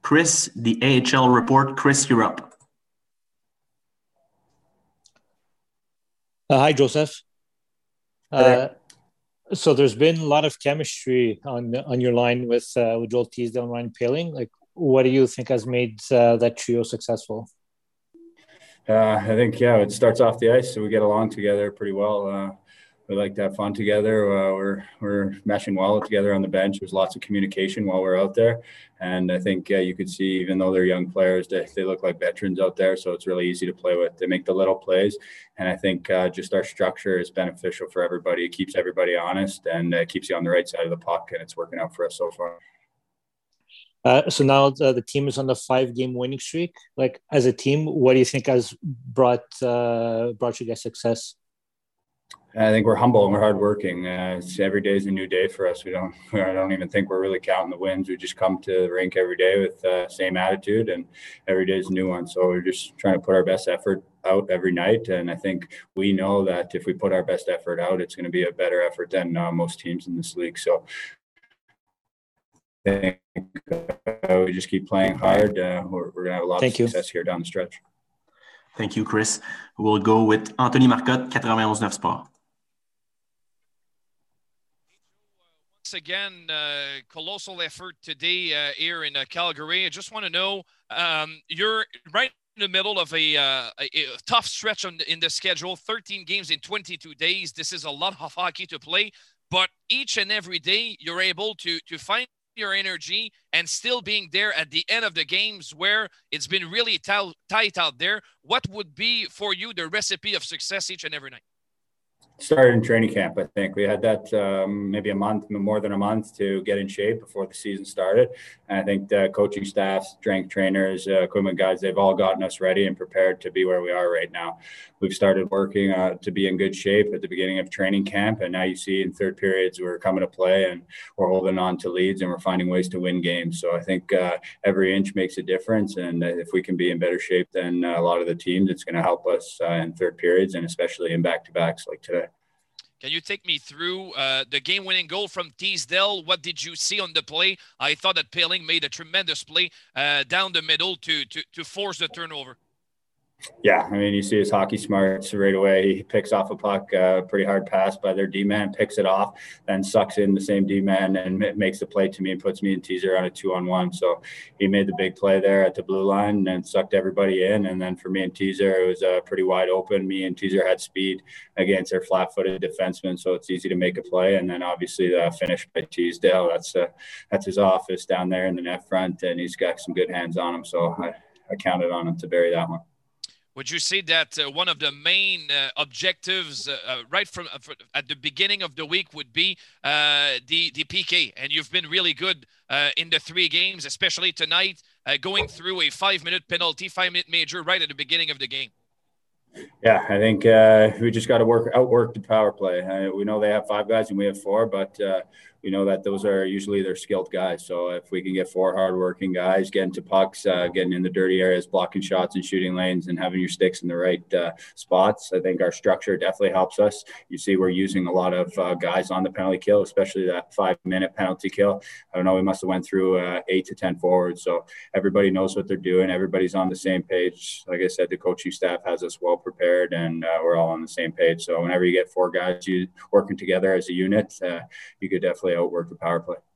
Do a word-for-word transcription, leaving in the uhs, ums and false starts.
Chris, the A H L report. Chris, you're up. Uh, hi, Joseph. Uh, so there's been a lot of chemistry on on your line with, uh, with Joel Teasdale and Ryan Poehling. Like, what do you think has made uh, that trio successful? Uh, I think, yeah, it starts off the ice, so we get along together pretty well. Uh, we like to have fun together. Uh, we're we're meshing well together on the bench. There's lots of communication while we're out there, and I think yeah, you could see, even though they're young players, they they look like veterans out there. So it's really easy to play with. They make the little plays, and I think uh, just our structure is beneficial for everybody. It keeps everybody honest, and it keeps you on the right side of the puck, and it's working out for us so far. Uh, so now the, the team is on the five-game winning streak. Like, as a team, what do you think has brought uh, brought you guys success? I think we're humble and we're hardworking. Uh, it's, every day is a new day for us. We don't, I don't even think we're really counting the wins. We just come to the rink every day with the uh, same attitude, and every day is a new one. So we're just trying to put our best effort out every night. And I think we know that if we put our best effort out, it's going to be a better effort than uh, most teams in this league. So I think uh, we just keep playing hard. Uh, we're, we're going to have a lot Thank of success you. here down the stretch. Thank you, Chris. We'll go with Anthony Marcotte, ninety-one neuf Sport. Once again, uh, colossal effort today uh, here in uh, Calgary. I just want to know, um, you're right in the middle of a, uh, a, a tough stretch on, in the schedule, thirteen games in twenty-two days. This is a lot of hockey to play, but each and every day you're able to, to find your energy and still being there at the end of the games where it's been really t- tight out there. What would be for you the recipe of success each and every night? Started in training camp. I think we had that um, maybe a month, more than a month to get in shape before the season started. And I think the coaching staff, strength trainers, uh, equipment guys, they've all gotten us ready and prepared to be where we are right now. We've started working uh, to be in good shape at the beginning of training camp. And now you see in third periods, we're coming to play and we're holding on to leads and we're finding ways to win games. So I think uh, every inch makes a difference. And if we can be in better shape than a lot of the teams, it's going to help us uh, in third periods and especially in back-to-backs like today. Can you take me through uh, the game-winning goal from Teasdale? What did you see on the play? I thought that Poehling made a tremendous play uh, down the middle to, to to force the turnover. Yeah, I mean, you see his hockey smarts right away. He picks off a puck, uh, pretty hard pass by their D-man, picks it off, then sucks in the same D-man and makes the play to me and puts me and Teaser on a two-on-one. So he made the big play there at the blue line and sucked everybody in. And then for me and Teaser, it was uh, pretty wide open. Me and Teaser had speed against their flat-footed defenseman, so it's easy to make a play. And then obviously the finish by Teasdale, that's uh, that's his office down there in the net front, and he's got some good hands on him. So I, I counted on him to bury that one. Would you say that uh, one of the main uh, objectives uh, uh, right from uh, at the beginning of the week would be uh, the, the P K? And you've been really good uh, in the three games, especially tonight, uh, going through a five-minute penalty, five-minute major right at the beginning of the game. Yeah, I think uh, we just got to work outwork the power play. Uh, we know they have five guys and we have four, but uh, we know that those are usually their skilled guys. So if we can get four hardworking guys getting to pucks, uh, getting in the dirty areas, blocking shots and shooting lanes, and having your sticks in the right uh, spots, I think our structure definitely helps us. You see, we're using a lot of uh, guys on the penalty kill, especially that five-minute penalty kill. I don't know, we must have went through uh, eight to ten forwards. So everybody knows what they're doing. Everybody's on the same page. Like I said, the coaching staff has us well prepared, and uh, we're all on the same page. So whenever you get four guys you working together as a unit, uh, you could definitely outwork the power play.